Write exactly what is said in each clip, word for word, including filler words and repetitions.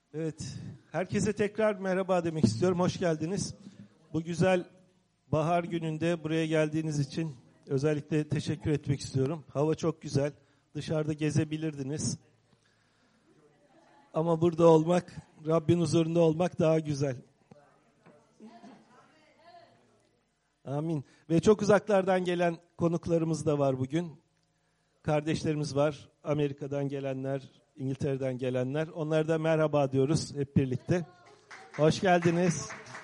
Evet, herkese tekrar merhaba demek istiyorum. Hoş geldiniz. Bu güzel bahar gününde buraya geldiğiniz için özellikle teşekkür etmek istiyorum. Hava çok güzel. Dışarıda gezebilirdiniz. Ama burada olmak, Rabbin huzurunda olmak daha güzel. Amin. Ve çok uzaklardan gelen konuklarımız da var bugün. Kardeşlerimiz var. Amerika'dan gelenler, İngiltere'den gelenler. Onlara da merhaba diyoruz hep birlikte. Hoş geldiniz.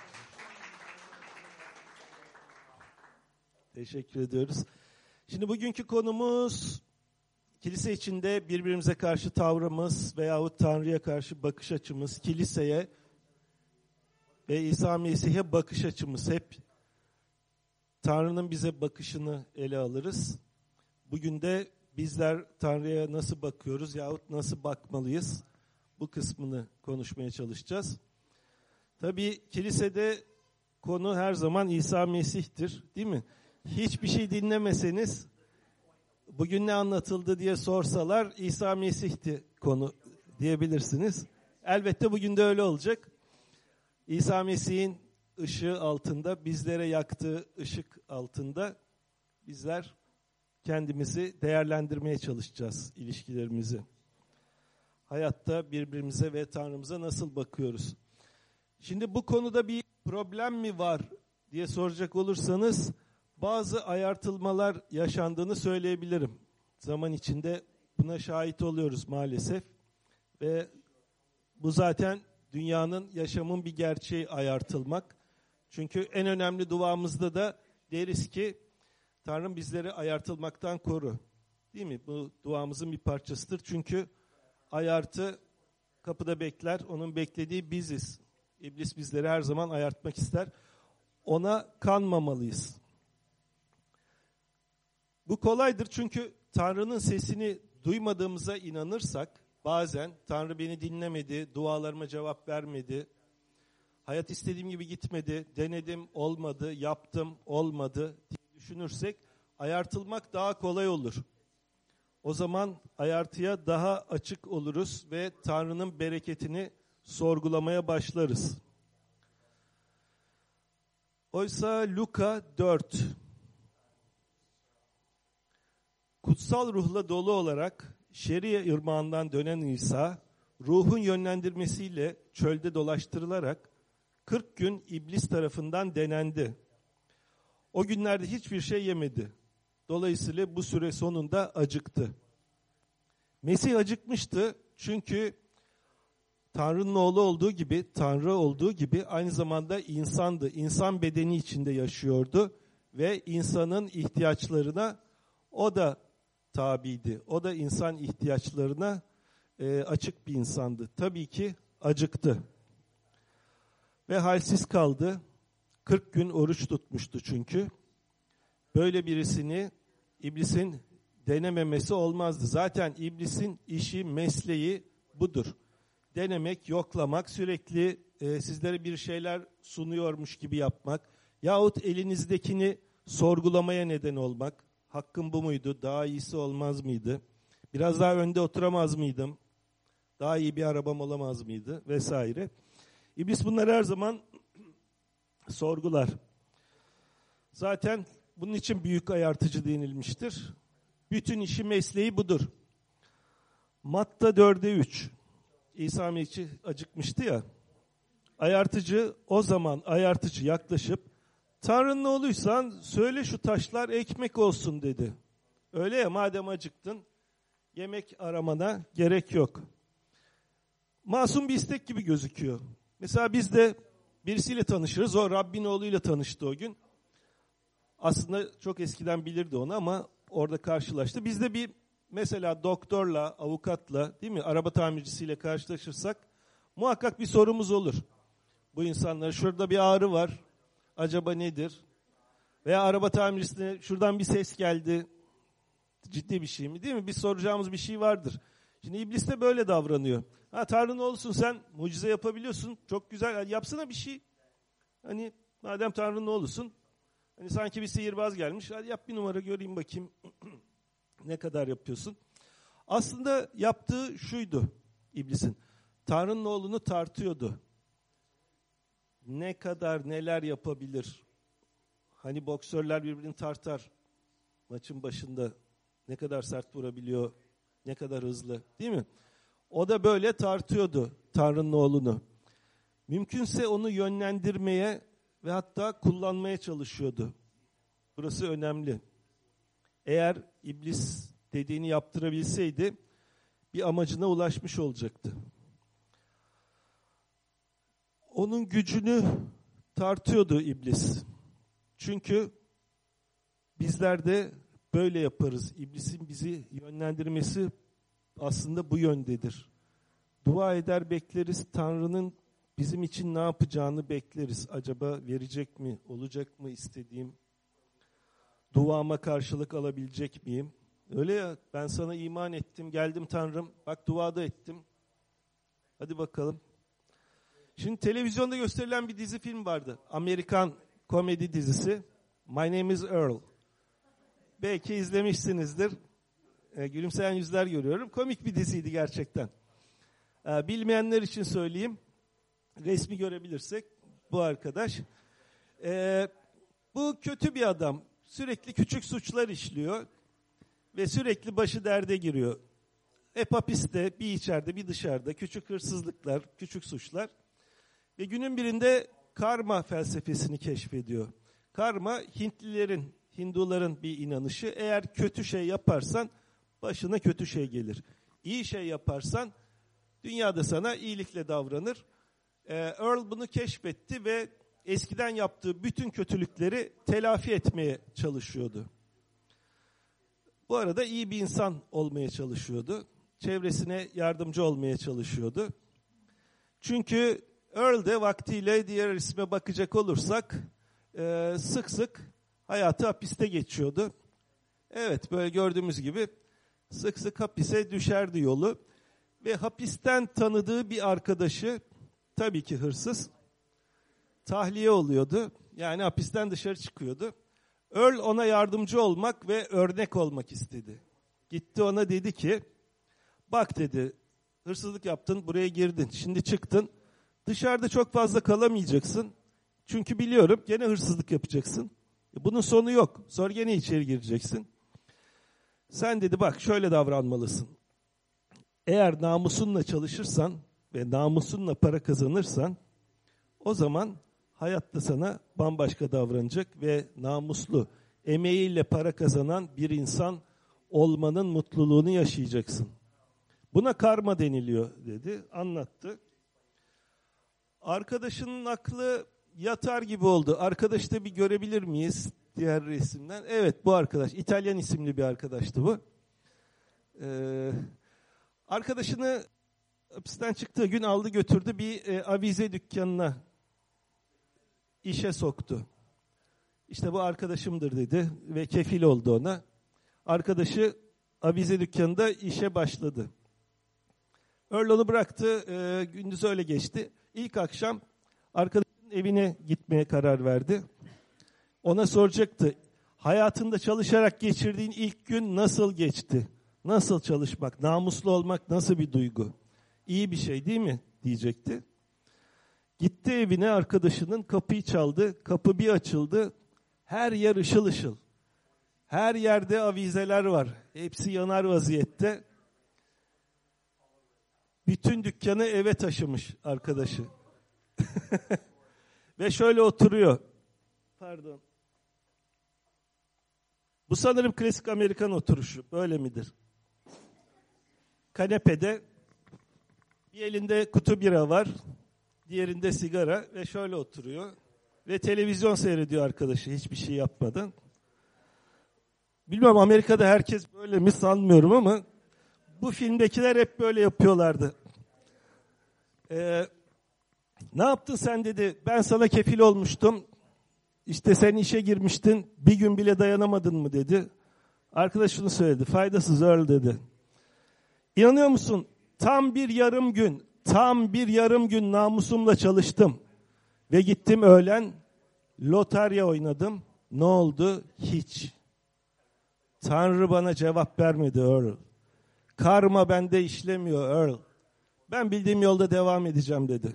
Teşekkür ediyoruz. Şimdi bugünkü konumuz kilise içinde birbirimize karşı tavrımız veyahut Tanrı'ya karşı bakış açımız, kiliseye ve İsa Mesih'e bakış açımız. Hep Tanrı'nın bize bakışını ele alırız. Bugün de bizler Tanrı'ya nasıl bakıyoruz yahut nasıl bakmalıyız? Bu kısmını konuşmaya çalışacağız. Tabii kilisede konu her zaman İsa Mesih'tir, değil mi? Hiçbir şey dinlemeseniz, bugün ne anlatıldı diye sorsalar İsa Mesih'ti konu diyebilirsiniz. Elbette bugün de öyle olacak. İsa Mesih'in ışığı altında, bizlere yaktığı ışık altında bizler kendimizi değerlendirmeye çalışacağız, ilişkilerimizi. Hayatta birbirimize ve Tanrımıza nasıl bakıyoruz? Şimdi bu konuda bir problem mi var diye soracak olursanız, bazı ayartılmalar yaşandığını söyleyebilirim. Zaman içinde buna şahit oluyoruz maalesef. Ve bu zaten dünyanın, yaşamın bir gerçeği ayartılmak. Çünkü en önemli duamızda da deriz ki, Tanrım bizleri ayartılmaktan koru. Değil mi? Bu duamızın bir parçasıdır. Çünkü ayartı kapıda bekler. Onun beklediği biziz. İblis bizleri her zaman ayartmak ister. Ona kanmamalıyız. Bu kolaydır çünkü Tanrı'nın sesini duymadığımıza inanırsak, bazen Tanrı beni dinlemedi, dualarıma cevap vermedi, hayat istediğim gibi gitmedi, denedim olmadı, yaptım olmadı diye düşünürsek ayartılmak daha kolay olur. O zaman ayartıya daha açık oluruz ve Tanrı'nın bereketini sorgulamaya başlarız. Oysa Luka dört, kutsal ruhla dolu olarak Şeria ırmağından dönen İsa, ruhun yönlendirmesiyle çölde dolaştırılarak kırk gün iblis tarafından denendi. O günlerde hiçbir şey yemedi. Dolayısıyla bu süre sonunda acıktı. Mesih acıkmıştı çünkü Tanrı'nın oğlu olduğu gibi, Tanrı olduğu gibi aynı zamanda insandı. İnsan bedeni içinde yaşıyordu ve insanın ihtiyaçlarına o da tabiydi. O da insan ihtiyaçlarına e, açık bir insandı. Tabii ki acıktı. Ve halsiz kaldı. kırk gün oruç tutmuştu çünkü. Böyle birisini iblisin denememesi olmazdı. Zaten iblisin işi, mesleği budur. Denemek, yoklamak, sürekli e, sizlere bir şeyler sunuyormuş gibi yapmak yahut elinizdekini sorgulamaya neden olmak. Hakkım bu muydu? Daha iyisi olmaz mıydı? Biraz daha önde oturamaz mıydım? Daha iyi bir arabam olamaz mıydı? Vesaire. İblis bunları her zaman sorgular. Zaten bunun için büyük ayartıcı denilmiştir. Bütün işi, mesleği budur. Matta dörde üç. İsa Mesih acıkmıştı ya. Ayartıcı o zaman ayartıcı yaklaşıp Tanrı'nın oğluysan söyle şu taşlar ekmek olsun dedi. Öyle ya, madem acıktın yemek aramana gerek yok. Masum bir istek gibi gözüküyor. Mesela biz de birisiyle tanışırız. O Rabbin oğluyla tanıştı o gün. Aslında çok eskiden bilirdi onu ama orada karşılaştı. Biz de bir mesela doktorla, avukatla, değil mi, araba tamircisiyle karşılaşırsak muhakkak bir sorumuz olur. Bu insanlar, şurada bir ağrı var. Acaba nedir? Veya araba tamircisine şuradan bir ses geldi. Ciddi bir şey mi, değil mi? Biz soracağımız bir şey vardır. Şimdi iblis de böyle davranıyor. Ha, Tanrı'nın oğlusun sen, mucize yapabiliyorsun. Çok güzel, yapsana bir şey. Hani madem Tanrı'nın oğlusun, hani sanki bir sihirbaz gelmiş. Hadi yap bir numara göreyim bakayım. Ne kadar yapıyorsun? Aslında yaptığı şuydu iblisin. Tanrı'nın oğlunu tartıyordu. Ne kadar neler yapabilir? Hani boksörler birbirini tartar maçın başında. Ne kadar sert vurabiliyor, ne kadar hızlı, değil mi? O da böyle tartıyordu Tanrı'nın oğlunu. Mümkünse onu yönlendirmeye ve hatta kullanmaya çalışıyordu. Burası önemli. Eğer iblis dediğini yaptırabilseydi bir amacına ulaşmış olacaktı. Onun gücünü tartıyordu iblis. Çünkü bizler de böyle yaparız. İblisin bizi yönlendirmesi aslında bu yöndedir. Dua eder bekleriz. Tanrı'nın bizim için ne yapacağını bekleriz. Acaba verecek mi? Olacak mı istediğim? Duama karşılık alabilecek miyim? Öyle ya, ben sana iman ettim, geldim Tanrım. Bak duada ettim. Hadi bakalım. Şimdi televizyonda gösterilen bir dizi film vardı. Amerikan komedi dizisi. My Name is Earl. Belki izlemişsinizdir. E, gülümseyen yüzler görüyorum. Komik bir diziydi gerçekten. E, bilmeyenler için söyleyeyim. Resmi görebilirsek bu arkadaş. E, bu kötü bir adam. Sürekli küçük suçlar işliyor. Ve sürekli başı derde giriyor. Hep hapiste, bir içeride bir dışarıda. Küçük hırsızlıklar, küçük suçlar. Ve günün birinde karma felsefesini keşfediyor. Karma, Hintlilerin, Hinduların bir inanışı. Eğer kötü şey yaparsan başına kötü şey gelir. İyi şey yaparsan dünyada sana iyilikle davranır. Ee, Earl bunu keşfetti ve eskiden yaptığı bütün kötülükleri telafi etmeye çalışıyordu. Bu arada iyi bir insan olmaya çalışıyordu. Çevresine yardımcı olmaya çalışıyordu. Çünkü Earl de vaktiyle, diğer isme bakacak olursak, e, sık sık hayatı hapiste geçiyordu. Evet, böyle gördüğümüz gibi sık sık hapise düşerdi yolu. Ve hapisten tanıdığı bir arkadaşı, tabii ki hırsız, tahliye oluyordu. Yani hapisten dışarı çıkıyordu. Earl ona yardımcı olmak ve örnek olmak istedi. Gitti ona dedi ki, bak dedi, hırsızlık yaptın, buraya girdin, şimdi çıktın. Dışarıda çok fazla kalamayacaksın. Çünkü biliyorum gene hırsızlık yapacaksın. Bunun sonu yok. Sonra gene içeri gireceksin. Sen dedi bak şöyle davranmalısın. Eğer namusunla çalışırsan ve namusunla para kazanırsan o zaman hayatta sana bambaşka davranacak ve namuslu, emeğiyle para kazanan bir insan olmanın mutluluğunu yaşayacaksın. Buna karma deniliyor dedi, anlattı. Arkadaşının aklı yatar gibi oldu. Arkadaşı da bir görebilir miyiz diğer resimden? Evet, bu arkadaş, İtalyan isimli bir arkadaştı bu. Ee, arkadaşını hapisten çıktığı gün aldı götürdü bir e, avize dükkanına işe soktu. İşte bu arkadaşımdır dedi ve kefil oldu ona. Arkadaşı avize dükkanında işe başladı. Earl onu bıraktı, e, gündüz öyle geçti. İlk akşam arkadaşının evine gitmeye karar verdi. Ona soracaktı, hayatında çalışarak geçirdiğin ilk gün nasıl geçti? Nasıl çalışmak, namuslu olmak nasıl bir duygu? İyi bir şey değil mi? Diyecekti. Gitti evine, arkadaşının, kapıyı çaldı. Kapı bir açıldı. Her yer ışıl ışıl. Her yerde avizeler var. Hepsi yanar vaziyette. Bütün dükkanı eve taşımış arkadaşı. Ve şöyle oturuyor. Pardon. Bu sanırım klasik Amerikan oturuşu. Böyle midir? Kanepede bir elinde kutu bira var. Diğerinde sigara ve şöyle oturuyor. Ve televizyon seyrediyor arkadaşı hiçbir şey yapmadan. Bilmiyorum Amerika'da herkes böyle mi sanmıyorum ama bu filmdekiler hep böyle yapıyorlardı. Ee, ne yaptın sen dedi. Ben sana kefil olmuştum. İşte sen işe girmiştin. Bir gün bile dayanamadın mı dedi. Arkadaş şunu söyledi. Faydasız Earl dedi. İnanıyor musun? Tam bir yarım gün, tam bir yarım gün namusumla çalıştım. Ve gittim öğlen lotarya oynadım. Ne oldu? Hiç. Tanrı bana cevap vermedi Earl. Karma bende işlemiyor Earl. Ben bildiğim yolda devam edeceğim dedi.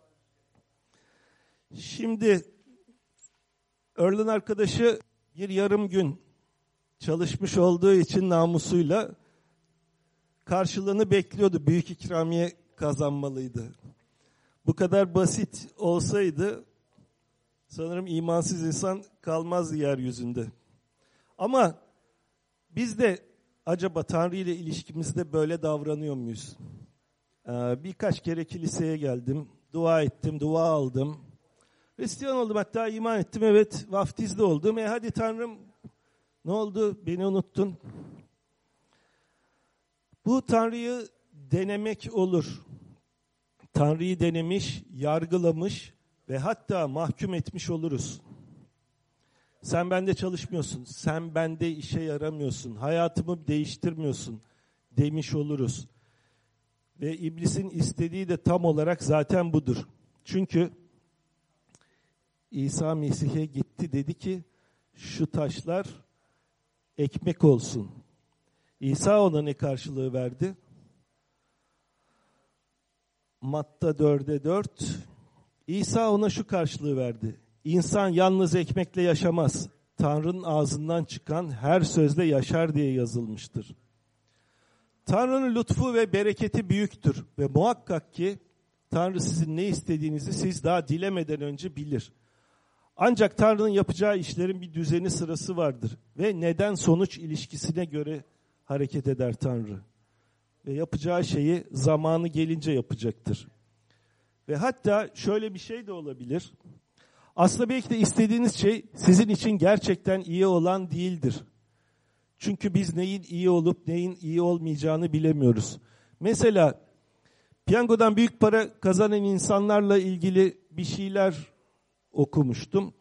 Şimdi Earl'ın arkadaşı bir yarım gün çalışmış olduğu için namusuyla karşılığını bekliyordu. Büyük ikramiye kazanmalıydı. Bu kadar basit olsaydı sanırım imansız insan kalmazdı yeryüzünde. Ama biz de acaba Tanrı ile ilişkimizde böyle davranıyor muyuz? Ee, birkaç kere kiliseye geldim, dua ettim, dua aldım. Hristiyan oldum, hatta iman ettim, evet, vaftizli oldum. E hadi Tanrım, ne oldu, beni unuttun. Bu Tanrı'yı denemek olur. Tanrı'yı denemiş, yargılamış ve hatta mahkum etmiş oluruz. Sen bende çalışmıyorsun, sen bende işe yaramıyorsun, hayatımı değiştirmiyorsun demiş oluruz. Ve iblisin istediği de tam olarak zaten budur. Çünkü İsa Mesih'e gitti, dedi ki şu taşlar ekmek olsun. İsa ona ne karşılığı verdi? Matta dörde dört. İsa ona şu karşılığı verdi. İnsan yalnız ekmekle yaşamaz. Tanrı'nın ağzından çıkan her sözle yaşar diye yazılmıştır. Tanrı'nın lütfu ve bereketi büyüktür ve muhakkak ki Tanrı sizin ne istediğinizi siz daha dilemeden önce bilir. Ancak Tanrı'nın yapacağı işlerin bir düzeni, sırası vardır ve neden sonuç ilişkisine göre hareket eder Tanrı. Ve yapacağı şeyi zamanı gelince yapacaktır. Ve hatta şöyle bir şey de olabilir. Aslında belki de istediğiniz şey sizin için gerçekten iyi olan değildir. Çünkü biz neyin iyi olup neyin iyi olmayacağını bilemiyoruz. Mesela piyangodan büyük para kazanan insanlarla ilgili bir şeyler okumuştum.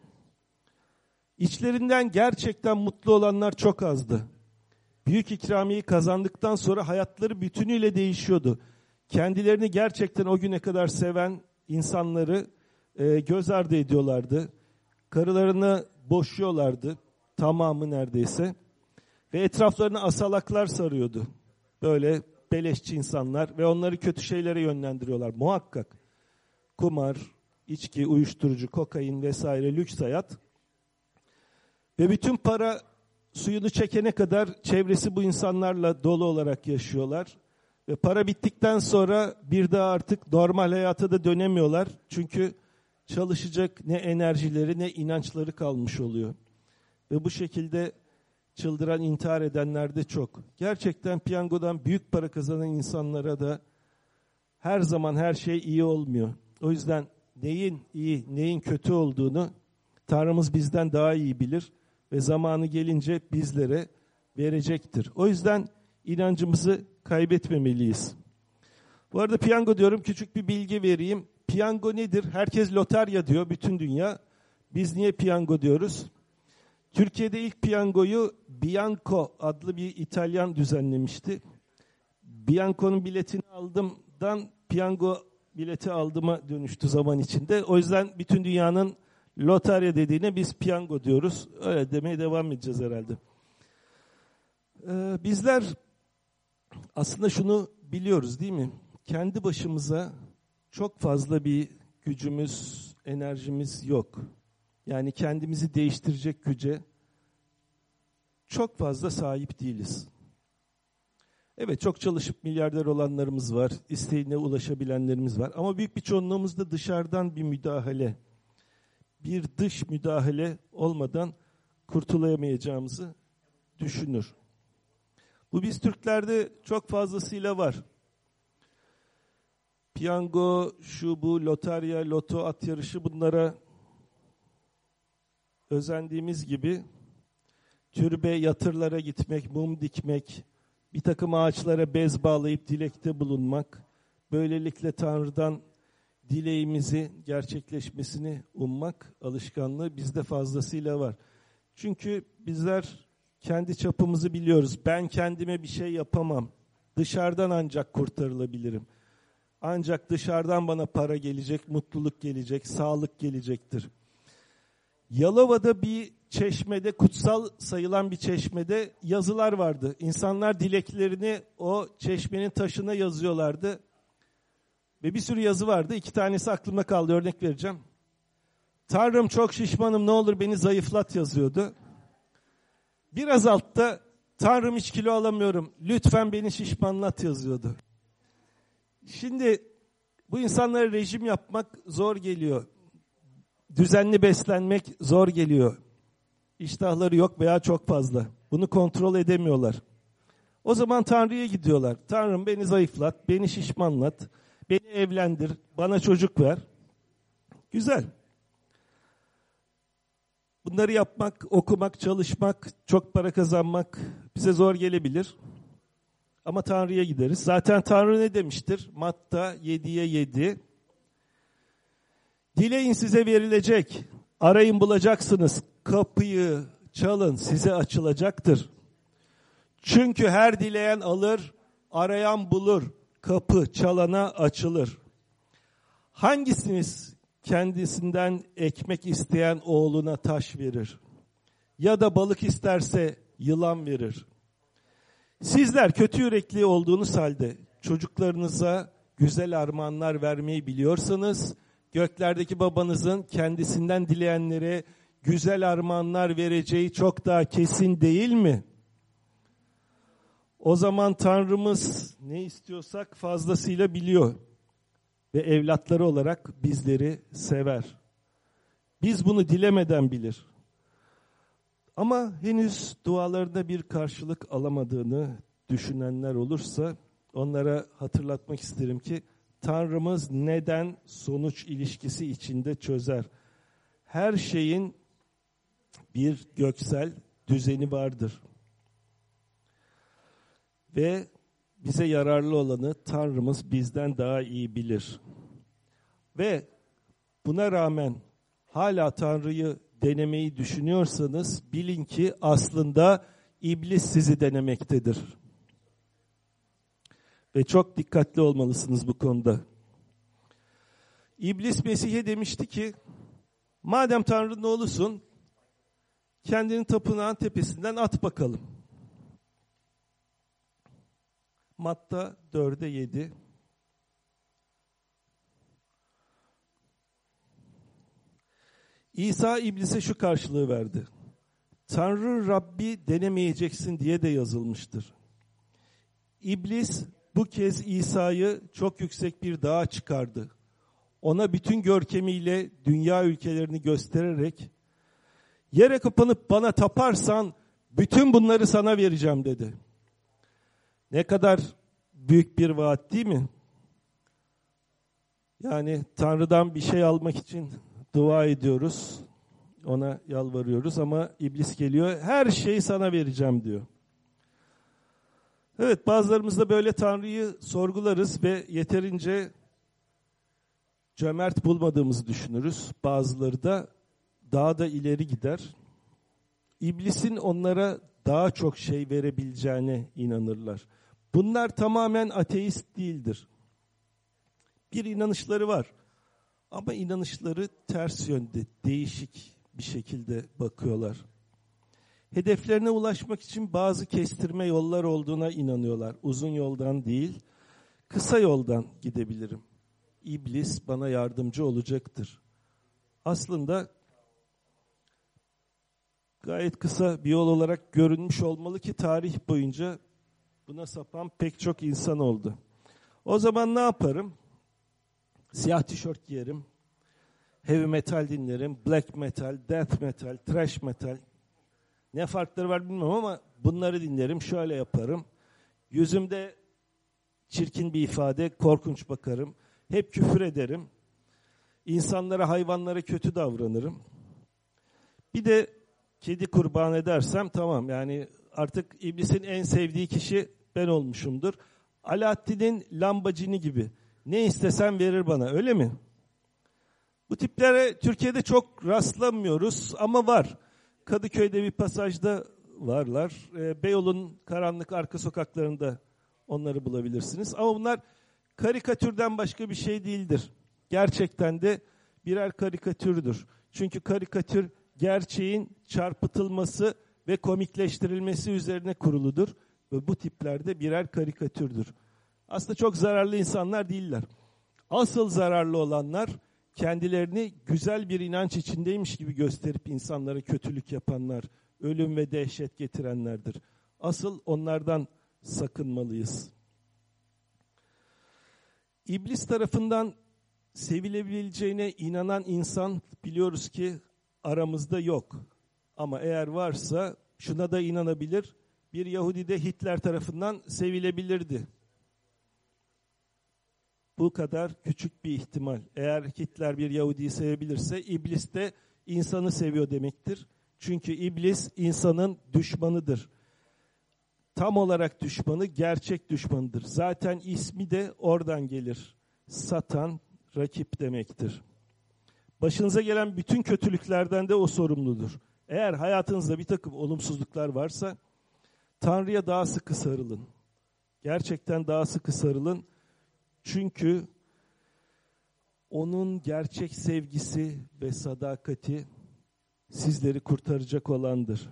İçlerinden gerçekten mutlu olanlar çok azdı. Büyük ikramiyeyi kazandıktan sonra hayatları bütünüyle değişiyordu. Kendilerini gerçekten o güne kadar seven insanları e, göz ardı ediyorlardı. Karılarını boşuyorlardı, tamamı neredeyse. Ve etraflarına asalaklar sarıyordu. Böyle beleşçi insanlar ve onları kötü şeylere yönlendiriyorlar muhakkak. Kumar, içki, uyuşturucu, kokain vesaire, lüks hayat. Ve bütün para suyunu çekene kadar çevresi bu insanlarla dolu olarak yaşıyorlar. Ve para bittikten sonra bir daha artık normal hayata da dönemiyorlar. Çünkü çalışacak ne enerjileri ne inançları kalmış oluyor. Ve bu şekilde çıldıran, intihar edenler de çok. Gerçekten piyangodan büyük para kazanan insanlara da her zaman her şey iyi olmuyor. O yüzden neyin iyi, neyin kötü olduğunu Tanrımız bizden daha iyi bilir ve zamanı gelince bizlere verecektir. O yüzden inancımızı kaybetmemeliyiz. Bu arada piyango diyorum, küçük bir bilgi vereyim. Piyango nedir? Herkes lotarya diyor, bütün dünya. Biz niye piyango diyoruz? Türkiye'de ilk piyangoyu Bianco adlı bir İtalyan düzenlemişti. Bianco'nun biletini aldımdan piyango bileti aldığıma dönüştü zaman içinde. O yüzden bütün dünyanın lotarya dediğine biz piyango diyoruz. Öyle demeye devam edeceğiz herhalde. Ee, bizler aslında şunu biliyoruz değil mi? Kendi başımıza çok fazla bir gücümüz, enerjimiz yok. Yani kendimizi değiştirecek güce çok fazla sahip değiliz. Evet, çok çalışıp milyarder olanlarımız var, isteğine ulaşabilenlerimiz var. Ama büyük bir çoğunluğumuzda dışarıdan bir müdahale, bir dış müdahale olmadan kurtulamayacağımızı düşünür. Bu biz Türklerde çok fazlasıyla var. Piyango, şu bu, lotarya, loto, at yarışı, bunlara özendiğimiz gibi türbe, yatırlara gitmek, mum dikmek, bir takım ağaçlara bez bağlayıp dilekte bulunmak, böylelikle Tanrı'dan dileğimizi gerçekleşmesini ummak alışkanlığı bizde fazlasıyla var. Çünkü bizler kendi çapımızı biliyoruz. Ben kendime bir şey yapamam. Dışarıdan ancak kurtarılabilirim. Ancak dışarıdan bana para gelecek, mutluluk gelecek, sağlık gelecektir. Yalova'da bir çeşmede, kutsal sayılan bir çeşmede yazılar vardı. İnsanlar dileklerini o çeşmenin taşına yazıyorlardı. Ve bir sürü yazı vardı. İki tanesi aklımda kaldı, örnek vereceğim. Tanrım çok şişmanım, ne olur beni zayıflat yazıyordu. Biraz altta Tanrım hiç kilo alamıyorum, lütfen beni şişmanlat yazıyordu. Şimdi bu insanlara rejim yapmak zor geliyor. Düzenli beslenmek zor geliyor. İştahları yok veya çok fazla. Bunu kontrol edemiyorlar. O zaman Tanrı'ya gidiyorlar. Tanrım beni zayıflat, beni şişmanlat, beni evlendir, bana çocuk ver. Güzel. Bunları yapmak, okumak, çalışmak, çok para kazanmak bize zor gelebilir. Ama Tanrı'ya gideriz. Zaten Tanrı ne demiştir? Matta yediye yedi. Dileyin size verilecek, arayın bulacaksınız, kapıyı çalın size açılacaktır. Çünkü her dileyen alır, arayan bulur, kapı çalana açılır. Hangisiniz kendisinden ekmek isteyen oğluna taş verir? Ya da balık isterse yılan verir. Sizler kötü yürekli olduğunuz halde çocuklarınıza güzel armağanlar vermeyi biliyorsanız, göklerdeki babanızın kendisinden dileyenlere güzel armağanlar vereceği çok daha kesin değil mi? O zaman Tanrımız ne istiyorsak fazlasıyla biliyor ve evlatları olarak bizleri sever. Biz bunu dilemeden bilir. Ama henüz dualarında bir karşılık alamadığını düşünenler olursa onlara hatırlatmak isterim ki Tanrımız neden sonuç ilişkisi içinde çözer. Her şeyin bir göksel düzeni vardır. Ve bize yararlı olanı Tanrımız bizden daha iyi bilir. Ve buna rağmen hala Tanrı'yı denemeyi düşünüyorsanız bilin ki aslında iblis sizi denemektedir. Ve çok dikkatli olmalısınız bu konuda. İblis Mesih'e demişti ki, madem Tanrı'nın oğlusun, kendini tapınağın tepesinden at bakalım. Matta dörde yedi. İsa iblise şu karşılığı verdi. Tanrı Rabbi denemeyeceksin diye de yazılmıştır. İblis bu kez İsa'yı çok yüksek bir dağa çıkardı. Ona bütün görkemiyle dünya ülkelerini göstererek, yere kapanıp bana taparsan bütün bunları sana vereceğim dedi. Ne kadar büyük bir vaat değil mi? Yani Tanrı'dan bir şey almak için dua ediyoruz, ona yalvarıyoruz ama iblis geliyor, her şeyi sana vereceğim diyor. Evet, bazılarımız da böyle Tanrı'yı sorgularız ve yeterince cömert bulmadığımızı düşünürüz. Bazıları da daha da ileri gider. İblisin onlara daha çok şey verebileceğine inanırlar. Bunlar tamamen ateist değildir. Bir inanışları var. Ama inanışları ters yönde, değişik bir şekilde bakıyorlar. Hedeflerine ulaşmak için bazı kestirme yollar olduğuna inanıyorlar. Uzun yoldan değil, kısa yoldan gidebilirim. İblis bana yardımcı olacaktır. Aslında gayet kısa bir yol olarak görünmüş olmalı ki tarih boyunca buna sapan pek çok insan oldu. O zaman ne yaparım? Siyah tişört giyerim, heavy metal dinlerim, black metal, death metal, thrash metal. Ne farkları var bilmiyorum ama bunları dinlerim, şöyle yaparım. Yüzümde çirkin bir ifade, korkunç bakarım. Hep küfür ederim. İnsanlara, hayvanlara kötü davranırım. Bir de kedi kurban edersem tamam, yani artık iblisin en sevdiği kişi ben olmuşumdur. Alaaddin'in lambacini gibi. Ne istesem verir bana, öyle mi? Bu tiplere Türkiye'de çok rastlamıyoruz ama var. Kadıköy'de bir pasajda varlar. E, Beyoğlu'nun karanlık arka sokaklarında onları bulabilirsiniz. Ama bunlar karikatürden başka bir şey değildir. Gerçekten de birer karikatürdür. Çünkü karikatür gerçeğin çarpıtılması ve komikleştirilmesi üzerine kuruludur. Ve bu tiplerde birer karikatürdür. Aslında çok zararlı insanlar değiller. Asıl zararlı olanlar kendilerini güzel bir inanç içindeymiş gibi gösterip insanlara kötülük yapanlar, ölüm ve dehşet getirenlerdir. Asıl onlardan sakınmalıyız. İblis tarafından sevilebileceğine inanan insan biliyoruz ki aramızda yok. Ama eğer varsa şuna da inanabilir, bir Yahudi de Hitler tarafından sevilebilirdi. Bu kadar küçük bir ihtimal. Eğer Hitler bir Yahudi'yi sevebilirse, İblis de insanı seviyor demektir. Çünkü İblis insanın düşmanıdır. Tam olarak düşmanı, gerçek düşmanıdır. Zaten ismi de oradan gelir. Satan, rakip demektir. Başınıza gelen bütün kötülüklerden de o sorumludur. Eğer hayatınızda bir takım olumsuzluklar varsa, Tanrı'ya daha sıkı sarılın. Gerçekten daha sıkı sarılın. Çünkü onun gerçek sevgisi ve sadakati sizleri kurtaracak olandır.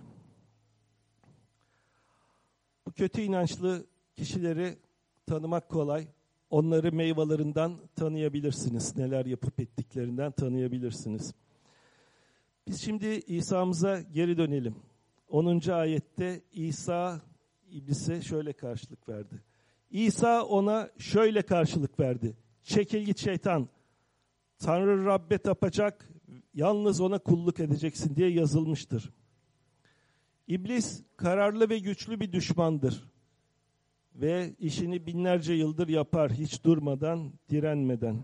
Bu kötü inançlı kişileri tanımak kolay. Onları meyvelerinden tanıyabilirsiniz. Neler yapıp ettiklerinden tanıyabilirsiniz. Biz şimdi İsa'mıza geri dönelim. onuncu ayette İsa İblis'e şöyle karşılık verdi. İsa ona şöyle karşılık verdi. Çekil git şeytan. Tanrı Rabbe tapacak, yalnız ona kulluk edeceksin diye yazılmıştır. İblis kararlı ve güçlü bir düşmandır. Ve işini binlerce yıldır yapar, hiç durmadan, direnmeden.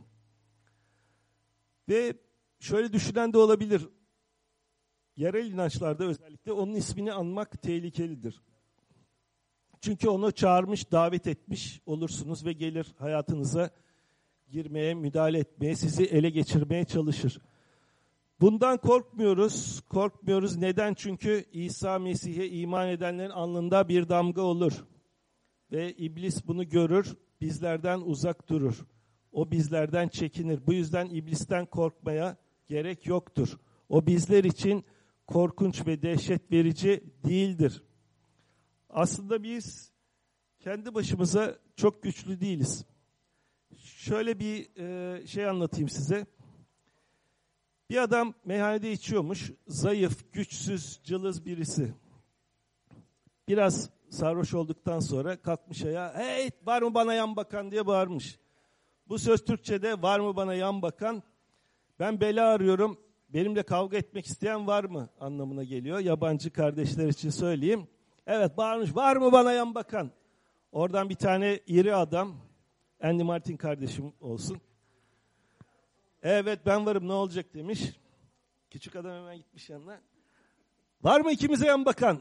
Ve şöyle düşünen de olabilir. Yerel inançlarda özellikle onun ismini anmak tehlikelidir. Çünkü onu çağırmış, davet etmiş olursunuz ve gelir hayatınıza girmeye, müdahale etmeye, sizi ele geçirmeye çalışır. Bundan korkmuyoruz, korkmuyoruz. Neden? Çünkü İsa Mesih'e iman edenlerin alnında bir damga olur. Ve iblis bunu görür, bizlerden uzak durur. O bizlerden çekinir. Bu yüzden iblisten korkmaya gerek yoktur. O bizler için korkunç ve dehşet verici değildir. Aslında biz kendi başımıza çok güçlü değiliz. Şöyle bir e, şey anlatayım size. Bir adam meyhanede içiyormuş. Zayıf, güçsüz, cılız birisi. Biraz sarhoş olduktan sonra kalkmış ayağa, hey var mı bana yan bakan diye bağırmış. Bu söz Türkçe'de var mı bana yan bakan, ben bela arıyorum, benimle kavga etmek isteyen var mı anlamına geliyor. Yabancı kardeşler için söyleyeyim. Evet bağırmış, var mı bana yan bakan? Oradan bir tane iri adam, Andy Martin kardeşim olsun. Evet ben varım ne olacak demiş. Küçük adam hemen gitmiş yanına. Var mı ikimize yan bakan?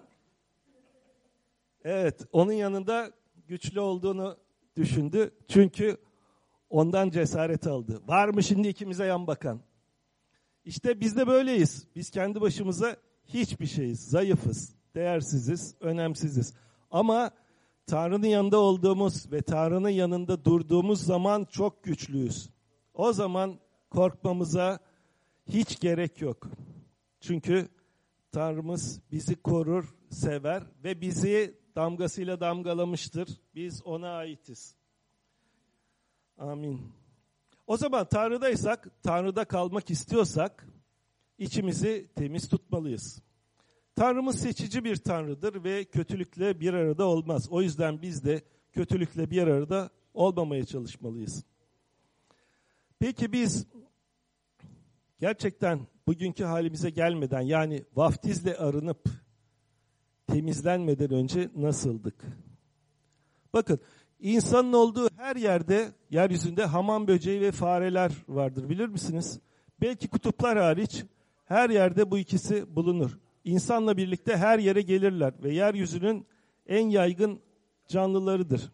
Evet, onun yanında güçlü olduğunu düşündü. Çünkü ondan cesaret aldı. Var mı şimdi ikimize yan bakan? İşte biz de böyleyiz. Biz kendi başımıza hiçbir şeyiz. Zayıfız, değersiziz, önemsiziz. Ama Tanrı'nın yanında olduğumuz ve Tanrı'nın yanında durduğumuz zaman çok güçlüyüz. O zaman korkmamıza hiç gerek yok. Çünkü Tanrımız bizi korur, sever ve bizi damgasıyla damgalamıştır. Biz ona aitiz. Amin. O zaman Tanrı'daysak, Tanrı'da kalmak istiyorsak içimizi temiz tutmalıyız. Tanrımız seçici bir Tanrı'dır ve kötülükle bir arada olmaz. O yüzden biz de kötülükle bir arada olmamaya çalışmalıyız. Peki biz gerçekten bugünkü halimize gelmeden, yani vaftizle arınıp temizlenmeden önce nasıldık? Bakın, insanın olduğu her yerde, yeryüzünde hamam böceği ve fareler vardır, bilir misiniz? Belki kutuplar hariç her yerde bu ikisi bulunur. İnsanla birlikte her yere gelirler ve yeryüzünün en yaygın canlılarıdır.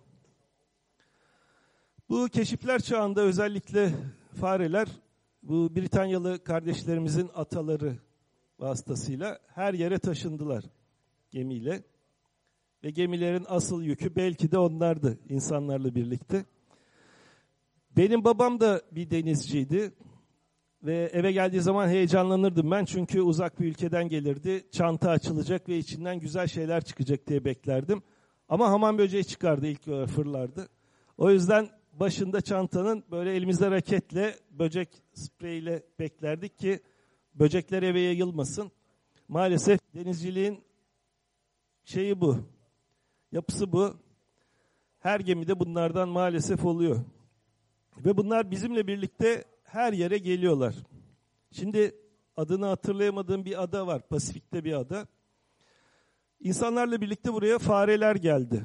Bu keşifler çağında özellikle fareler, bu Britanyalı kardeşlerimizin ataları vasıtasıyla her yere taşındılar gemiyle. Ve gemilerin asıl yükü belki de onlardı insanlarla birlikte. Benim babam da bir denizciydi. Ve eve geldiği zaman heyecanlanırdım ben. Çünkü uzak bir ülkeden gelirdi. Çanta açılacak ve içinden güzel şeyler çıkacak diye beklerdim. Ama hamam böceği çıkardı, ilk fırlardı. O yüzden başında çantanın böyle elimizde raketle, böcek spreyiyle beklerdik ki böcekler eve yayılmasın. Maalesef denizciliğin şeyi bu, yapısı bu. Her gemide bunlardan maalesef oluyor. Ve bunlar bizimle birlikte her yere geliyorlar. Şimdi adını hatırlayamadığım bir ada var, Pasifik'te bir ada. İnsanlarla birlikte buraya fareler geldi.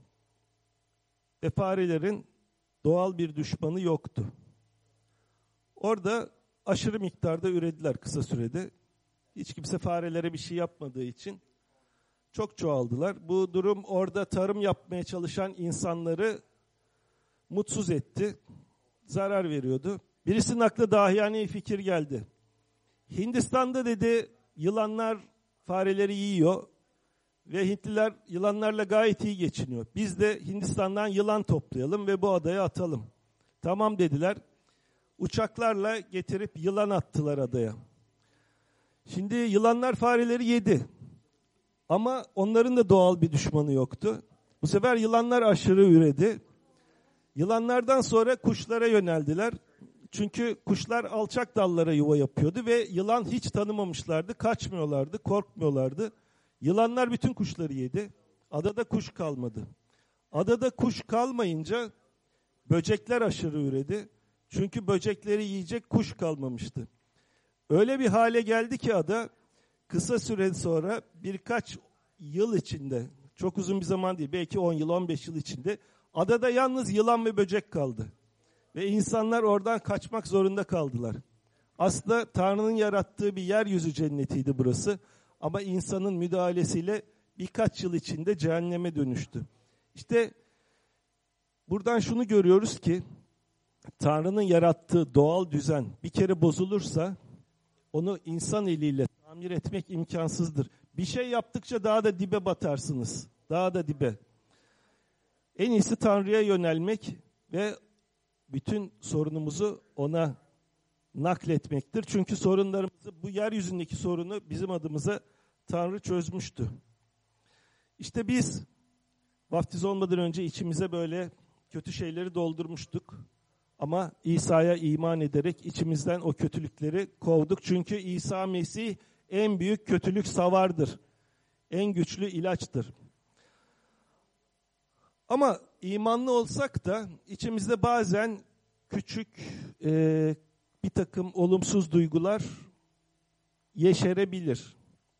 Ve farelerin doğal bir düşmanı yoktu. Orada aşırı miktarda ürediler kısa sürede. Hiç kimse farelere bir şey yapmadığı için çok çoğaldılar. Bu durum orada tarım yapmaya çalışan insanları mutsuz etti. Zarar veriyordu. Birisinin aklına dahiyane bir fikir geldi. Hindistan'da dedi yılanlar fareleri yiyor ve Hintliler yılanlarla gayet iyi geçiniyor. Biz de Hindistan'dan yılan toplayalım ve bu adaya atalım. Tamam dediler. Uçaklarla getirip yılan attılar adaya. Şimdi yılanlar fareleri yedi. Ama onların da doğal bir düşmanı yoktu. Bu sefer yılanlar aşırı üredi. Yılanlardan sonra kuşlara yöneldiler. Çünkü kuşlar alçak dallara yuva yapıyordu ve yılan hiç tanımamışlardı, kaçmıyorlardı, korkmuyorlardı. Yılanlar bütün kuşları yedi. Adada kuş kalmadı. Adada kuş kalmayınca böcekler aşırı üredi. Çünkü böcekleri yiyecek kuş kalmamıştı. Öyle bir hale geldi ki ada kısa süre sonra birkaç yıl içinde, çok uzun bir zaman değil, belki on yıl, on beş yıl içinde adada yalnız yılan ve böcek kaldı. Ve insanlar oradan kaçmak zorunda kaldılar. Aslında Tanrı'nın yarattığı bir yeryüzü cennetiydi burası. Ama insanın müdahalesiyle birkaç yıl içinde cehenneme dönüştü. İşte buradan şunu görüyoruz ki Tanrı'nın yarattığı doğal düzen bir kere bozulursa onu insan eliyle tamir etmek imkansızdır. Bir şey yaptıkça daha da dibe batarsınız. Daha da dibe. En iyisi Tanrı'ya yönelmek ve bütün sorunumuzu ona nakletmektir. Çünkü sorunlarımızı, bu yeryüzündeki sorunu bizim adımıza Tanrı çözmüştü. İşte biz vaftiz olmadan önce içimize böyle kötü şeyleri doldurmuştuk. Ama İsa'ya iman ederek içimizden o kötülükleri kovduk. Çünkü İsa Mesih en büyük kötülük savardır. En güçlü ilaçtır. Ama imanlı olsak da içimizde bazen küçük e, bir takım olumsuz duygular yeşerebilir.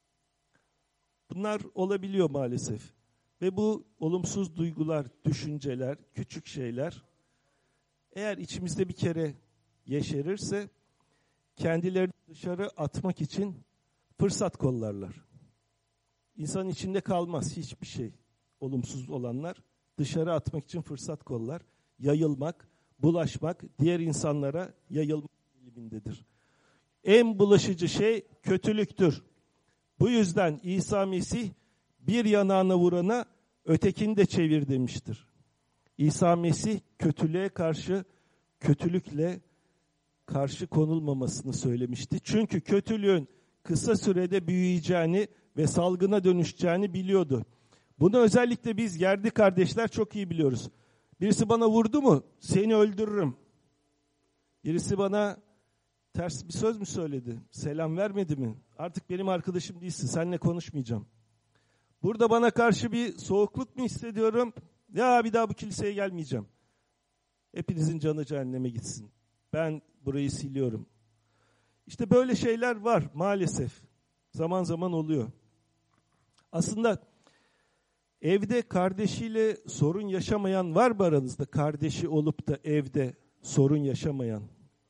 Bunlar olabiliyor maalesef. Ve bu olumsuz duygular, düşünceler, küçük şeyler eğer içimizde bir kere yeşerirse kendilerini dışarı atmak için fırsat kollarlar. İnsanın içinde kalmaz hiçbir şey. Olumsuz olanlar dışarı atmak için fırsat kollar. Yayılmak, bulaşmak, diğer insanlara yayılmak eğilimindedir. En bulaşıcı şey kötülüktür. Bu yüzden İsa Mesih bir yanağına vurana ötekini de çevir demiştir. İsa Mesih kötülüğe karşı kötülükle karşı konulmamasını söylemişti. Çünkü kötülüğün kısa sürede büyüyeceğini ve salgına dönüşeceğini biliyordu. Bunu özellikle biz yerli kardeşler çok iyi biliyoruz. Birisi bana vurdu mu seni öldürürüm. Birisi bana ters bir söz mü söyledi? Selam vermedi mi? Artık benim arkadaşım değilsin, seninle konuşmayacağım. Burada bana karşı bir soğukluk mu hissediyorum? Ya bir daha bu kiliseye gelmeyeceğim. Hepinizin canı cehenneme gitsin. Ben burayı siliyorum. İşte böyle şeyler var maalesef. Zaman zaman oluyor. Aslında evde kardeşiyle sorun yaşamayan var mı aranızda? Kardeşi olup da evde sorun yaşamayan.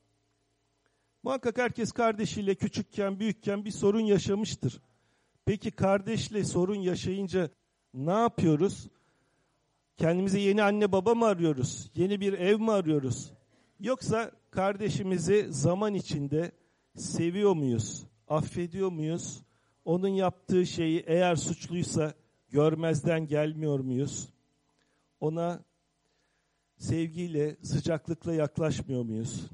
Muhakkak herkes kardeşiyle küçükken, büyükken bir sorun yaşamıştır. Peki kardeşle sorun yaşayınca ne yapıyoruz? Kendimize yeni anne baba mı arıyoruz? Yeni bir ev mi arıyoruz? Yoksa kardeşimizi zaman içinde seviyor muyuz? Affediyor muyuz? Onun yaptığı şeyi eğer suçluysa görmezden gelmiyor muyuz? Ona sevgiyle, sıcaklıkla yaklaşmıyor muyuz?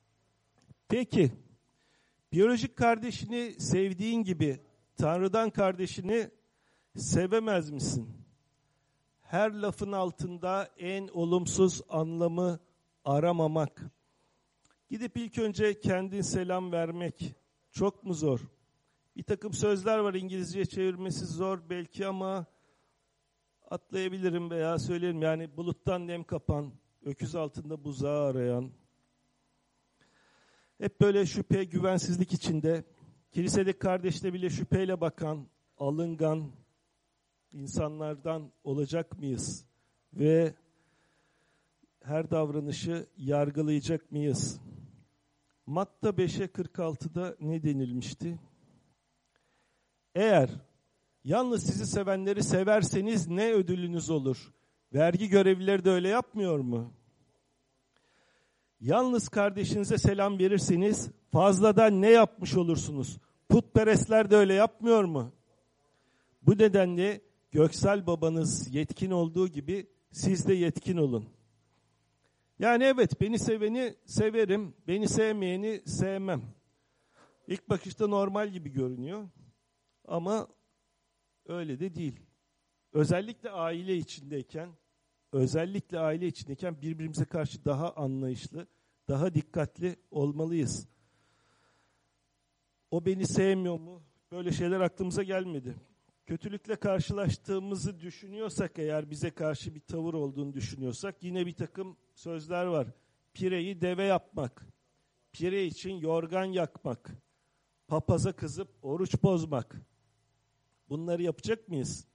Peki, biyolojik kardeşini sevdiğin gibi Tanrı'dan kardeşini sevemez misin? Her lafın altında en olumsuz anlamı aramamak. Gidip ilk önce kendin selam vermek çok mu zor? Bir takım sözler var, İngilizceye çevirmesi zor belki ama atlayabilirim veya söylerim. Yani buluttan nem kapan, öküz altında buzağı arayan. Hep böyle şüphe, güvensizlik içinde. Kilisedeki kardeşine bile şüpheyle bakan, alıngan insanlardan olacak mıyız? Ve her davranışı yargılayacak mıyız? Matta beşe kırk altıda ne denilmişti? Eğer yalnız sizi sevenleri severseniz ne ödülünüz olur? Vergi görevlileri de öyle yapmıyor mu? Yalnız kardeşinize selam verirseniz fazladan ne yapmış olursunuz? Putperestler de öyle yapmıyor mu? Bu nedenle göksel babanız yetkin olduğu gibi siz de yetkin olun. Yani evet, beni seveni severim, beni sevmeyeni sevmem. İlk bakışta normal gibi görünüyor ama öyle de değil. Özellikle aile içindeyken, özellikle aile içindeyken birbirimize karşı daha anlayışlı, daha dikkatli olmalıyız. O beni sevmiyor mu? Böyle şeyler aklımıza gelmedi. Kötülükle karşılaştığımızı düşünüyorsak eğer, bize karşı bir tavır olduğunu düşünüyorsak yine bir takım sözler var. Pireyi deve yapmak, pire için yorgan yakmak, papaza kızıp oruç bozmak. Bunları yapacak mıyız?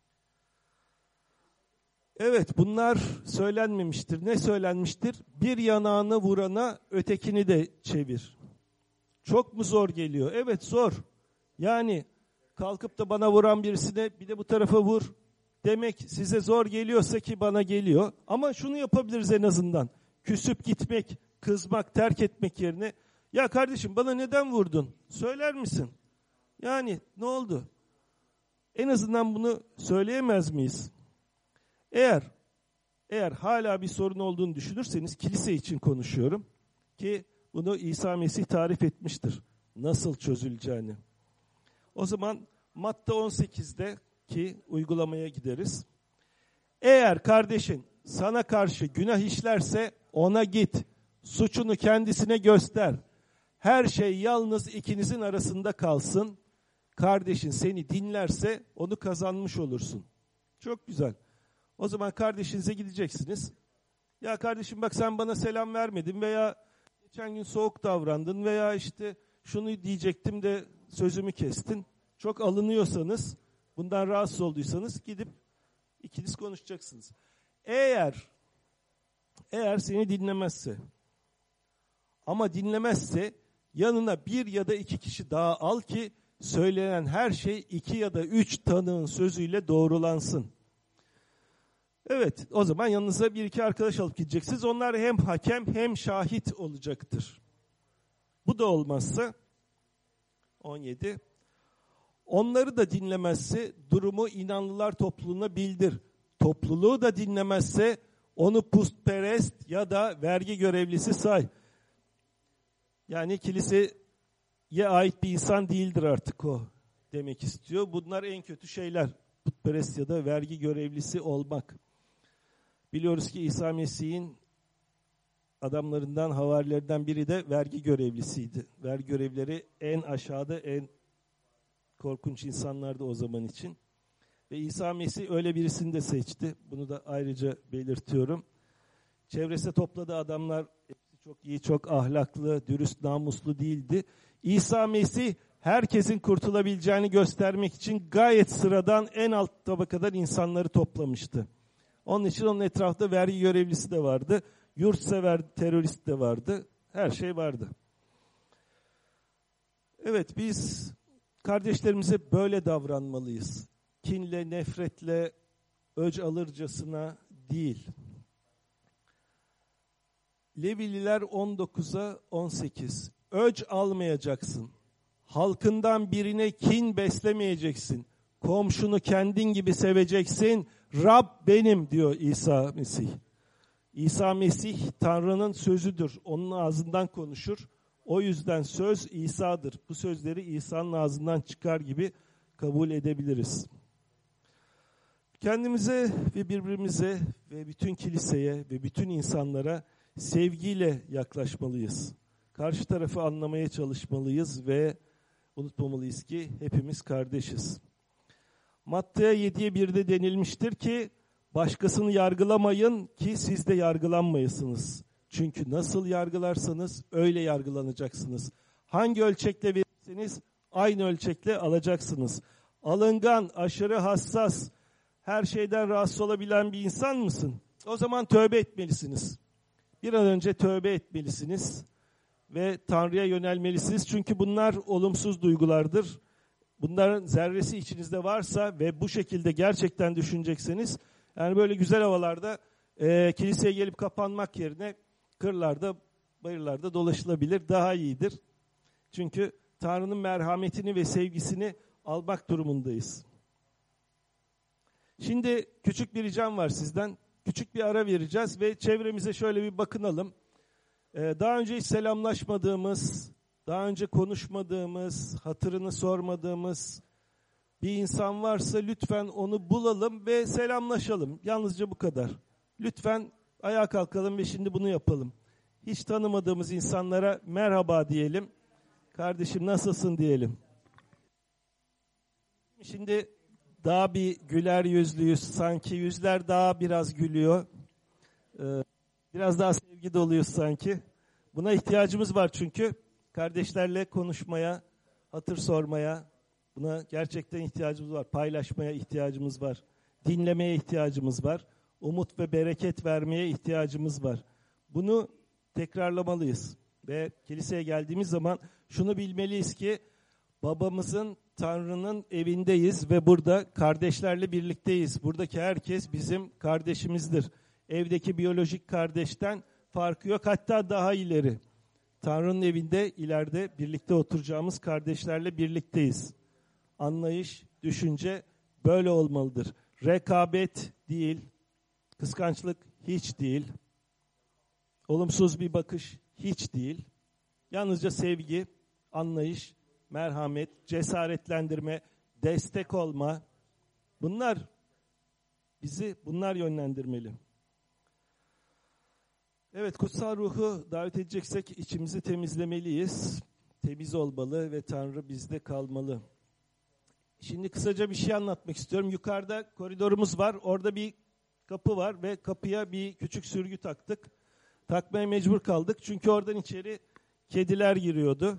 Evet, bunlar söylenmemiştir. Ne söylenmiştir? Bir yanağını vurana ötekini de çevir. Çok mu zor geliyor? Evet, zor. Yani kalkıp da bana vuran birisine bir de bu tarafa vur demek size zor geliyorsa, ki bana geliyor. Ama şunu yapabiliriz en azından. Küsüp gitmek, kızmak, terk etmek yerine, ya kardeşim bana neden vurdun? Söyler misin? Yani ne oldu? En azından bunu söyleyemez miyiz? Eğer eğer hala bir sorun olduğunu düşünürseniz, kilise için konuşuyorum ki bunu İsa Mesih tarif etmiştir. Nasıl çözüleceğini. O zaman Matta on sekiz'deki uygulamaya gideriz. Eğer kardeşin sana karşı günah işlerse ona git. Suçunu kendisine göster. Her şey yalnız ikinizin arasında kalsın. Kardeşin seni dinlerse onu kazanmış olursun. Çok güzel. O zaman kardeşinize gideceksiniz. Ya kardeşim bak, sen bana selam vermedin veya geçen gün soğuk davrandın veya işte şunu diyecektim de sözümü kestin. Çok alınıyorsanız, bundan rahatsız olduysanız gidip ikiniz konuşacaksınız. Eğer eğer seni dinlemezse, ama dinlemezse yanına bir ya da iki kişi daha al ki söylenen her şey iki ya da üç tanığın sözüyle doğrulansın. Evet, o zaman yanınıza bir iki arkadaş alıp gideceksiniz. Onlar hem hakem hem şahit olacaktır. Bu da olmazsa on yedi. Onları da dinlemezse durumu inanlılar topluluğuna bildir. Topluluğu da dinlemezse onu putperest ya da vergi görevlisi say. Yani kiliseye ait bir insan değildir artık o demek istiyor. Bunlar en kötü şeyler. Putperest ya da vergi görevlisi olmak. Biliyoruz ki İsa Mesih'in adamlarından, havarilerden biri de vergi görevlisiydi. Vergi görevlileri en aşağıda, en korkunç insanlardı o zaman için. Ve İsa Mesih öyle birisini de seçti. Bunu da ayrıca belirtiyorum. Çevresine topladığı adamlar hepsi çok iyi, çok ahlaklı, dürüst, namuslu değildi. İsa Mesih herkesin kurtulabileceğini göstermek için gayet sıradan en alt tabakadan insanları toplamıştı. Onun için onun etrafında vergi görevlisi de vardı, yurtsever terörist de vardı, her şey vardı. Evet, biz kardeşlerimize böyle davranmalıyız. Kinle, nefretle, öc alırcasına değil. Levililer on dokuza on sekiz. Öc almayacaksın. Halkından birine kin beslemeyeceksin. Komşunu kendin gibi seveceksin. Rab benim diyor İsa Mesih. İsa Mesih Tanrı'nın sözüdür. Onun ağzından konuşur. O yüzden söz İsa'dır. Bu sözleri İsa'nın ağzından çıkar gibi kabul edebiliriz. Kendimize ve birbirimize ve bütün kiliseye ve bütün insanlara sevgiyle yaklaşmalıyız. Karşı tarafı anlamaya çalışmalıyız ve unutmamalıyız ki hepimiz kardeşiz. Matta yediye birde denilmiştir ki başkasını yargılamayın ki siz de yargılanmayasınız. Çünkü nasıl yargılarsanız öyle yargılanacaksınız. Hangi ölçekle verirseniz aynı ölçekle alacaksınız. Alıngan, aşırı hassas, her şeyden rahatsız olabilen bir insan mısın? O zaman tövbe etmelisiniz. Bir an önce tövbe etmelisiniz ve Tanrı'ya yönelmelisiniz. Çünkü bunlar olumsuz duygulardır. Bunların zerresi içinizde varsa ve bu şekilde gerçekten düşünecekseniz, yani böyle güzel havalarda e, kiliseye gelip kapanmak yerine kırlarda, bayırlarda dolaşılabilir, daha iyidir. Çünkü Tanrı'nın merhametini ve sevgisini almak durumundayız. Şimdi küçük bir ricam var sizden. Küçük bir ara vereceğiz ve çevremize şöyle bir bakınalım. Ee, daha önce hiç selamlaşmadığımız, daha önce konuşmadığımız, hatırını sormadığımız bir insan varsa lütfen onu bulalım ve selamlaşalım. Yalnızca bu kadar. Lütfen ayağa kalkalım ve şimdi bunu yapalım. Hiç tanımadığımız insanlara merhaba diyelim. Kardeşim nasılsın diyelim. Şimdi daha bir güler yüzlüyüz. Sanki yüzler daha biraz gülüyor. Ee, biraz daha sevgi doluyuz sanki. Buna ihtiyacımız var çünkü. Kardeşlerle konuşmaya, hatır sormaya, buna gerçekten ihtiyacımız var. Paylaşmaya ihtiyacımız var. Dinlemeye ihtiyacımız var. Umut ve bereket vermeye ihtiyacımız var. Bunu tekrarlamalıyız. Ve kiliseye geldiğimiz zaman şunu bilmeliyiz ki babamızın, Tanrı'nın evindeyiz ve burada kardeşlerle birlikteyiz. Buradaki herkes bizim kardeşimizdir. Evdeki biyolojik kardeşten farkı yok, hatta daha ileri. Tanrı'nın evinde ileride birlikte oturacağımız kardeşlerle birlikteyiz. Anlayış, düşünce böyle olmalıdır. Rekabet değil, kıskançlık hiç değil, olumsuz bir bakış hiç değil. Yalnızca sevgi, anlayış, merhamet, cesaretlendirme, destek olma, bunlar bizi, bunlar yönlendirmeli. Evet, kutsal ruhu davet edeceksek içimizi temizlemeliyiz. Temiz olmalı ve Tanrı bizde kalmalı. Şimdi kısaca bir şey anlatmak istiyorum. Yukarıda koridorumuz var. Orada bir kapı var ve kapıya bir küçük sürgü taktık. Takmaya mecbur kaldık. Çünkü oradan içeri kediler giriyordu.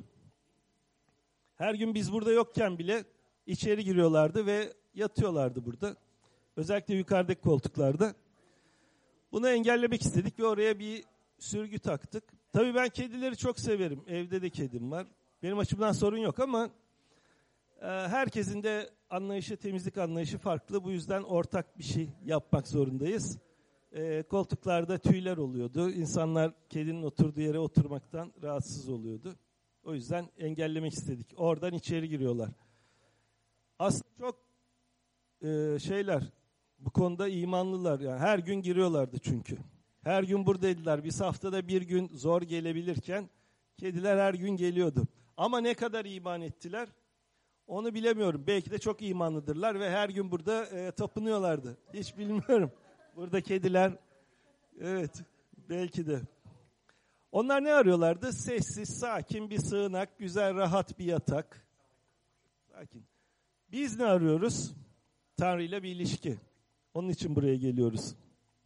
Her gün biz burada yokken bile içeri giriyorlardı ve yatıyorlardı burada. Özellikle yukarıdaki koltuklarda. Bunu engellemek istedik ve oraya bir sürgü taktık. Tabii ben kedileri çok severim. Evde de kedim var. Benim açımdan sorun yok ama e, herkesin de anlayışı, temizlik anlayışı farklı. Bu yüzden ortak bir şey yapmak zorundayız. E, koltuklarda tüyler oluyordu. İnsanlar kedinin oturduğu yere oturmaktan rahatsız oluyordu. O yüzden engellemek istedik. Oradan içeri giriyorlar. Aslında çok e, şeyler, bu konuda imanlılar. Yani her gün giriyorlardı çünkü. Her gün buradaydılar. Biz haftada bir gün zor gelebilirken kediler her gün geliyordu. Ama ne kadar iman ettiler onu bilemiyorum. Belki de çok imanlıdırlar ve her gün burada e, tapınıyorlardı. Hiç bilmiyorum. Burada kediler, evet belki de. Onlar ne arıyorlardı? Sessiz, sakin bir sığınak, güzel, rahat bir yatak. Sakin. Biz ne arıyoruz? Tanrı ile bir ilişki. Onun için buraya geliyoruz.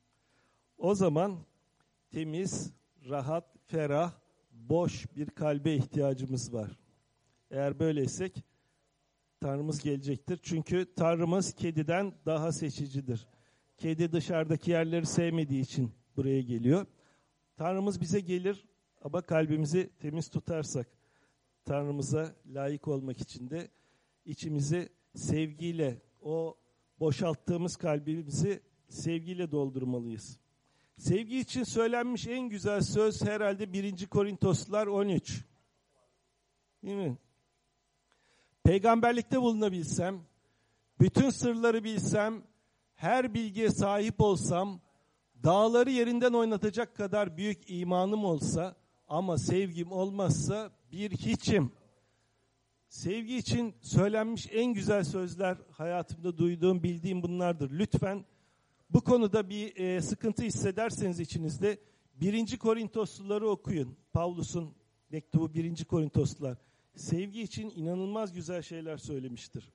O zaman temiz, rahat, ferah, boş bir kalbe ihtiyacımız var. Eğer böyleysek Tanrımız gelecektir. Çünkü Tanrımız kediden daha seçicidir. Kedi dışarıdaki yerleri sevmediği için buraya geliyor. Tanrımız bize gelir ama kalbimizi temiz tutarsak Tanrımıza layık olmak için de içimizi sevgiyle, o boşalttığımız kalbimizi sevgiyle doldurmalıyız. Sevgi için söylenmiş en güzel söz herhalde birinci Korintoslular on üç. Değil mi? Peygamberlikte bulunabilsem, bütün sırları bilsem, her bilgiye sahip olsam, dağları yerinden oynatacak kadar büyük imanım olsa ama sevgim olmazsa bir hiçim. Sevgi için söylenmiş en güzel sözler hayatımda duyduğum, bildiğim bunlardır. Lütfen bu konuda bir e, sıkıntı hissederseniz içinizde Birinci Korintosluları okuyun. Pavlus'un mektubu Birinci Korintoslular. Sevgi için inanılmaz güzel şeyler söylemiştir.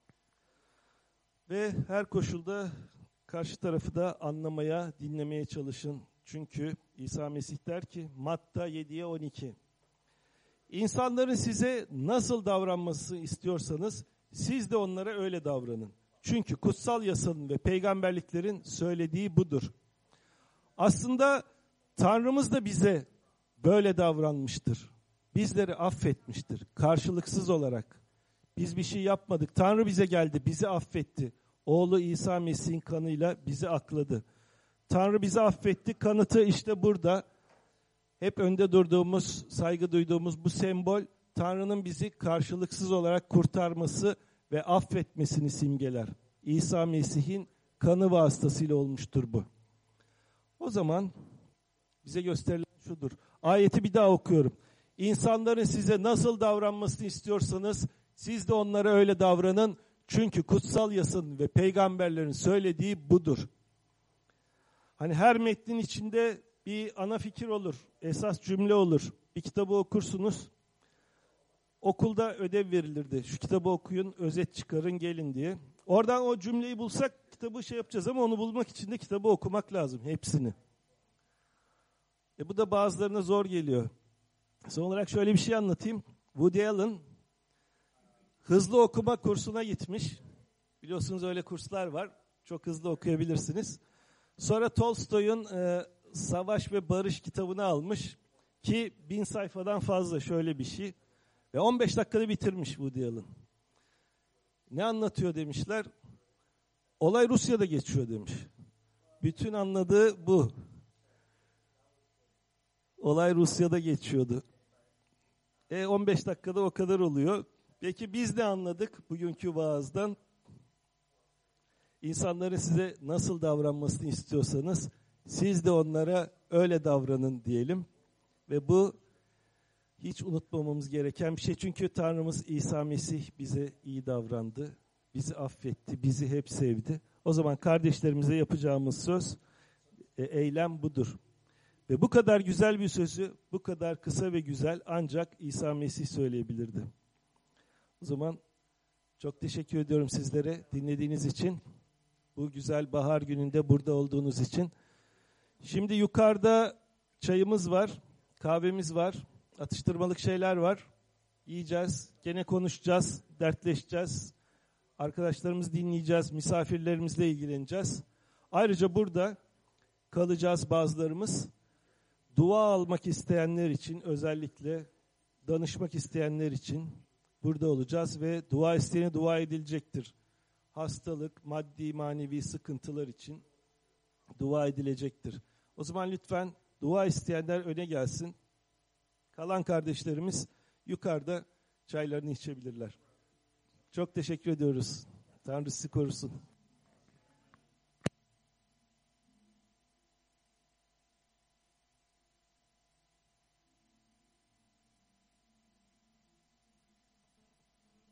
Ve her koşulda karşı tarafı da anlamaya, dinlemeye çalışın. Çünkü İsa Mesih der ki, Matta yediye on iki. İnsanların size nasıl davranması istiyorsanız, siz de onlara öyle davranın. Çünkü kutsal yasanın ve peygamberliklerin söylediği budur. Aslında Tanrımız da bize böyle davranmıştır. Bizleri affetmiştir, karşılıksız olarak. Biz bir şey yapmadık. Tanrı bize geldi, bizi affetti. Oğlu İsa Mesih'in kanıyla bizi akladı. Tanrı bizi affetti, kanıtı işte burada. Hep önde durduğumuz, saygı duyduğumuz bu sembol, Tanrı'nın bizi karşılıksız olarak kurtarması ve affetmesini simgeler. İsa Mesih'in kanı vasıtasıyla olmuştur bu. O zaman bize gösterilen şudur. Ayeti bir daha okuyorum. İnsanların size nasıl davranmasını istiyorsanız, siz de onlara öyle davranın. Çünkü kutsal yasanın ve peygamberlerin söylediği budur. Hani her metnin içinde bir ana fikir olur, esas cümle olur. Bir kitabı okursunuz, okulda ödev verilirdi. Şu kitabı okuyun, özet çıkarın, gelin diye. Oradan o cümleyi bulsak kitabı şey yapacağız ama onu bulmak için de kitabı okumak lazım, hepsini. E bu da bazılarına zor geliyor. Son olarak şöyle bir şey anlatayım. Woody Allen hızlı okuma kursuna gitmiş. Biliyorsunuz öyle kurslar var. Çok hızlı okuyabilirsiniz. Sonra Tolstoy'un e, Savaş ve Barış kitabını almış. Ki bin sayfadan fazla şöyle bir şey. Ve on beş dakikada bitirmiş Woody Allen. Ne anlatıyor demişler. Olay Rusya'da geçiyor demiş. Bütün anladığı bu. Olay Rusya'da geçiyordu. E on beş dakikada o kadar oluyor. Peki biz de anladık bugünkü vaazdan. İnsanların size nasıl davranmasını istiyorsanız siz de onlara öyle davranın diyelim. Ve bu hiç unutmamamız gereken bir şey. Çünkü Tanrımız İsa Mesih bize iyi davrandı. Bizi affetti, bizi hep sevdi. O zaman kardeşlerimize yapacağımız söz, e, eylem budur. Ve bu kadar güzel bir sözü, bu kadar kısa ve güzel ancak İsa Mesih söyleyebilirdi. O zaman çok teşekkür ediyorum sizlere dinlediğiniz için. Bu güzel bahar gününde burada olduğunuz için. Şimdi yukarıda çayımız var, kahvemiz var, atıştırmalık şeyler var. Yiyeceğiz, gene konuşacağız, dertleşeceğiz. Arkadaşlarımızı dinleyeceğiz, misafirlerimizle ilgileneceğiz. Ayrıca burada kalacağız bazılarımız. Dua almak isteyenler için, özellikle danışmak isteyenler için burada olacağız ve dua isteyene dua edilecektir. Hastalık, maddi, manevi sıkıntılar için dua edilecektir. O zaman lütfen dua isteyenler öne gelsin. Kalan kardeşlerimiz yukarıda çaylarını içebilirler. Çok teşekkür ediyoruz. Tanrı sizi korusun.